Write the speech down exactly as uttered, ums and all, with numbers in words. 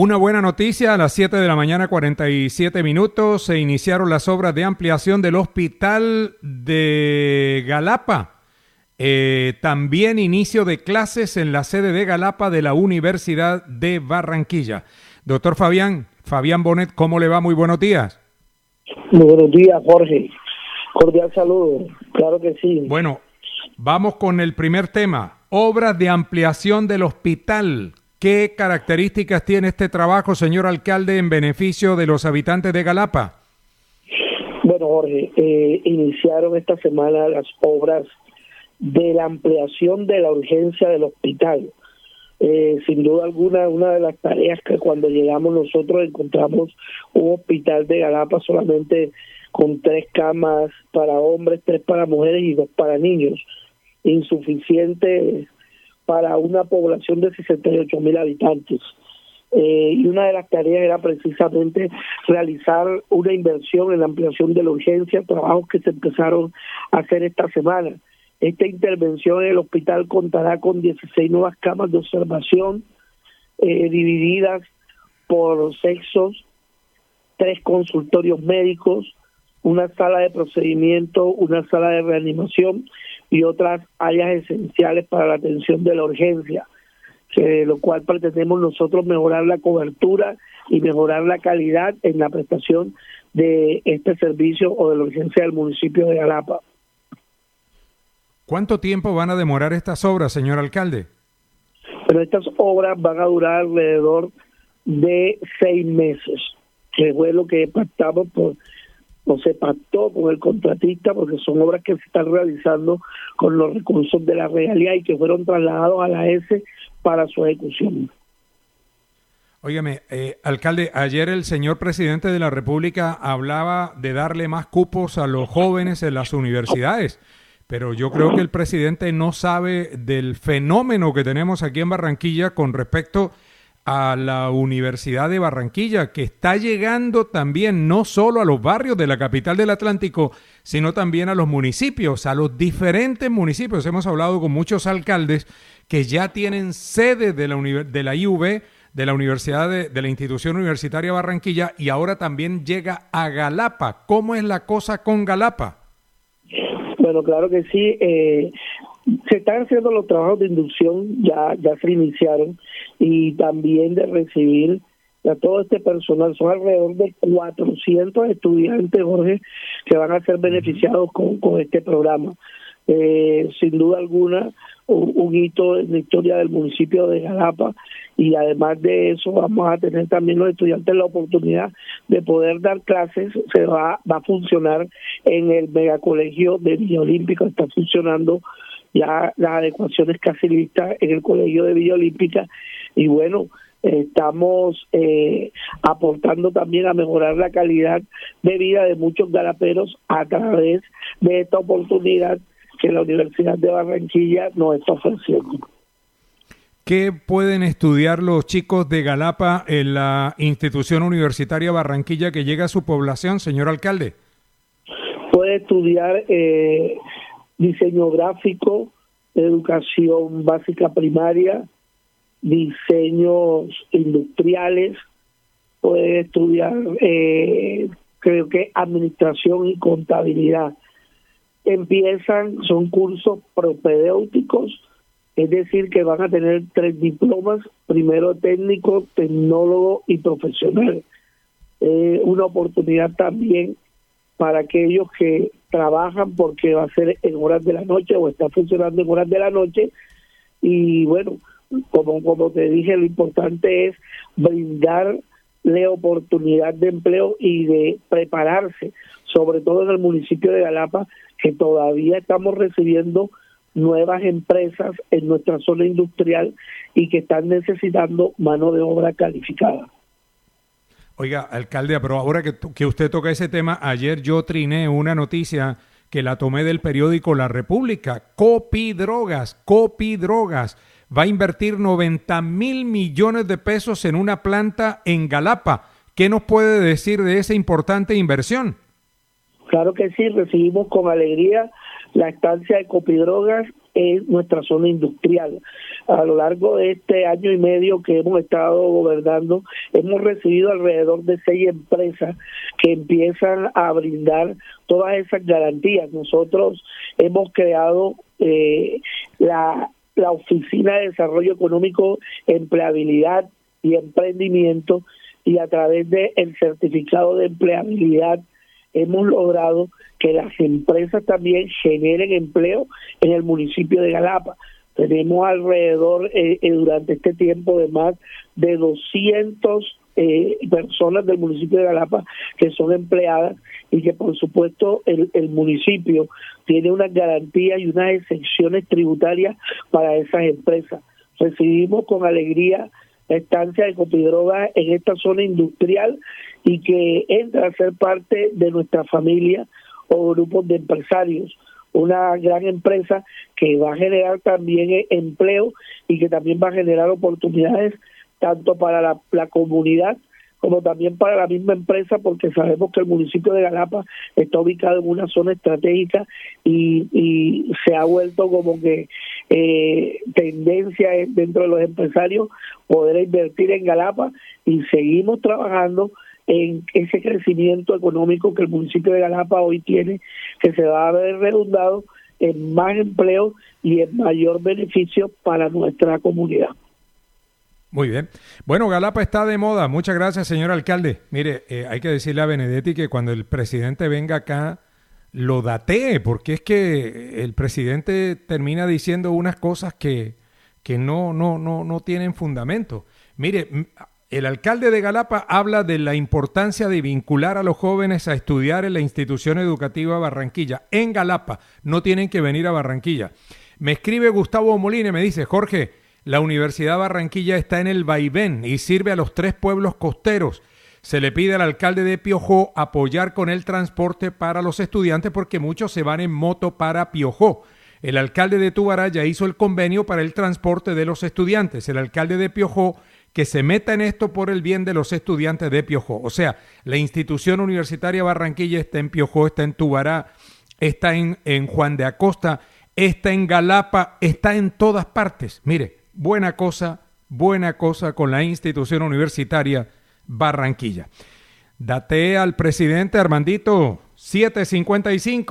Una buena noticia, a las siete de la mañana, cuarenta y siete minutos, se iniciaron las obras de ampliación del hospital de Galapa. Eh, también inicio de clases en la sede de Galapa de la Universidad de Barranquilla. Doctor Fabián, Fabián Bonet, ¿cómo le va? Muy buenos días. Muy buenos días, Jorge. Cordial saludo. Claro que sí. Bueno, vamos con el primer tema. Obras de ampliación del hospital. ¿Qué características tiene este trabajo, señor alcalde, en beneficio de los habitantes de Galapa? Bueno, Jorge, eh, iniciaron esta semana las obras de la ampliación de la urgencia del hospital. Eh, sin duda alguna, una de las tareas que cuando llegamos nosotros encontramos un hospital de Galapa solamente con tres camas para hombres, tres para mujeres y dos para niños, insuficiente para una población de sesenta y ocho mil habitantes. Eh, y una de las tareas era precisamente realizar una inversión en la ampliación de la urgencia, trabajos que se empezaron a hacer esta semana. Esta intervención en el hospital contará con dieciséis nuevas camas de observación eh, divididas por sexos, tres consultorios médicos, una sala de procedimiento, una sala de reanimación y otras áreas esenciales para la atención de la urgencia, que, lo cual pretendemos nosotros mejorar la cobertura y mejorar la calidad en la prestación de este servicio o de la urgencia del municipio de Galapa. ¿Cuánto tiempo van a demorar estas obras, señor alcalde? Pero estas obras van a durar alrededor de seis meses, que fue lo que pactamos por o se pactó con el contratista, porque son obras que se están realizando con los recursos de la regalía y que fueron trasladados a la A S para su ejecución. Óigame, eh, alcalde, ayer el señor presidente de la República hablaba de darle más cupos a los jóvenes en las universidades, pero yo creo que el presidente no sabe del fenómeno que tenemos aquí en Barranquilla con respecto a la Universidad de Barranquilla, que está llegando también no solo a los barrios de la capital del Atlántico, sino también a los municipios, a los diferentes municipios. Hemos hablado con muchos alcaldes que ya tienen sede de la, de la I U B, de la Universidad de, de la Institución Universitaria Barranquilla, y ahora también llega a Galapa. ¿Cómo es la cosa con Galapa? Bueno, claro que sí. Eh, se están haciendo los trabajos de inducción, ya ya se iniciaron, y también de recibir a todo este personal. Son alrededor de cuatrocientos estudiantes, Jorge, que van a ser beneficiados con, con este programa. Eh, sin duda alguna, un, un hito en la historia del municipio de Galapa, y además de eso vamos a tener también los estudiantes la oportunidad de poder dar clases. Se va, va a funcionar en el megacolegio de Villa Olímpica, está funcionando ya las adecuaciones casi listas en el colegio de Villa Olímpica, y bueno, eh, estamos eh, aportando también a mejorar la calidad de vida de muchos galaperos a través de esta oportunidad que la Universidad de Barranquilla nos está ofreciendo. ¿Qué pueden estudiar los chicos de Galapa en la institución universitaria Barranquilla que llega a su población, señor alcalde? Puede estudiar eh, diseño gráfico, educación básica primaria, diseños industriales, puede estudiar, eh, creo que administración y contabilidad. Empiezan, son cursos propedéuticos, es decir, que van a tener tres diplomas, primero técnico, tecnólogo y profesional. Eh, una oportunidad también para aquellos que trabajan, porque va a ser en horas de la noche o está funcionando en horas de la noche, y bueno, como, como te dije, lo importante es brindarle oportunidad de empleo y de prepararse, sobre todo en el municipio de Galapa, que todavía estamos recibiendo nuevas empresas en nuestra zona industrial y que están necesitando mano de obra calificada. Oiga, alcalde, pero ahora que, que usted toca ese tema, ayer yo triné una noticia que la tomé del periódico La República. Copidrogas, Copidrogas va a invertir noventa mil millones de pesos en una planta en Galapa. ¿Qué nos puede decir de esa importante inversión? Claro que sí, recibimos con alegría la estancia de Copidrogas es nuestra zona industrial. A lo largo de este año y medio que hemos estado gobernando, hemos recibido alrededor de seis empresas que empiezan a brindar todas esas garantías. Nosotros hemos creado eh, la, la Oficina de Desarrollo Económico, Empleabilidad y Emprendimiento, y a través del certificado de empleabilidad hemos logrado que las empresas también generen empleo en el municipio de Galapa. Tenemos alrededor, eh, eh, durante este tiempo, de más de doscientas eh, personas del municipio de Galapa que son empleadas, y que por supuesto el, el municipio tiene unas garantías y unas exenciones tributarias para esas empresas. Recibimos con alegría la estancia de Copidroga en esta zona industrial y que entra a ser parte de nuestra familia o grupos de empresarios. Una gran empresa que va a generar también empleo y que también va a generar oportunidades tanto para la, la comunidad como también para la misma empresa, porque sabemos que el municipio de Galapa está ubicado en una zona estratégica y, y se ha vuelto como que eh, tendencia dentro de los empresarios poder invertir en Galapa, y seguimos trabajando en ese crecimiento económico que el municipio de Galapa hoy tiene, que se va a ver redundado en más empleo y en mayor beneficio para nuestra comunidad. Muy bien. Bueno, Galapa está de moda. Muchas gracias, señor alcalde. Mire, eh, hay que decirle a Benedetti que cuando el presidente venga acá, lo datee, porque es que el presidente termina diciendo unas cosas que, que no, no, no, no tienen fundamento. Mire, el alcalde de Galapa habla de la importancia de vincular a los jóvenes a estudiar en la institución educativa Barranquilla. En Galapa, no tienen que venir a Barranquilla. Me escribe Gustavo Molina y me dice: Jorge, la Universidad Barranquilla está en el vaivén y sirve a los tres pueblos costeros. Se le pide al alcalde de Piojó apoyar con el transporte para los estudiantes porque muchos se van en moto para Piojó. El alcalde de Tubará ya hizo el convenio para el transporte de los estudiantes. El alcalde de Piojó que se meta en esto por el bien de los estudiantes de Piojó. O sea, la institución universitaria Barranquilla está en Piojó, está en Tubará, está en, en Juan de Acosta, está en Galapa, está en todas partes. Mire, buena cosa, buena cosa con la institución universitaria Barranquilla. Date al presidente, Armandito, siete cincuenta y cinco.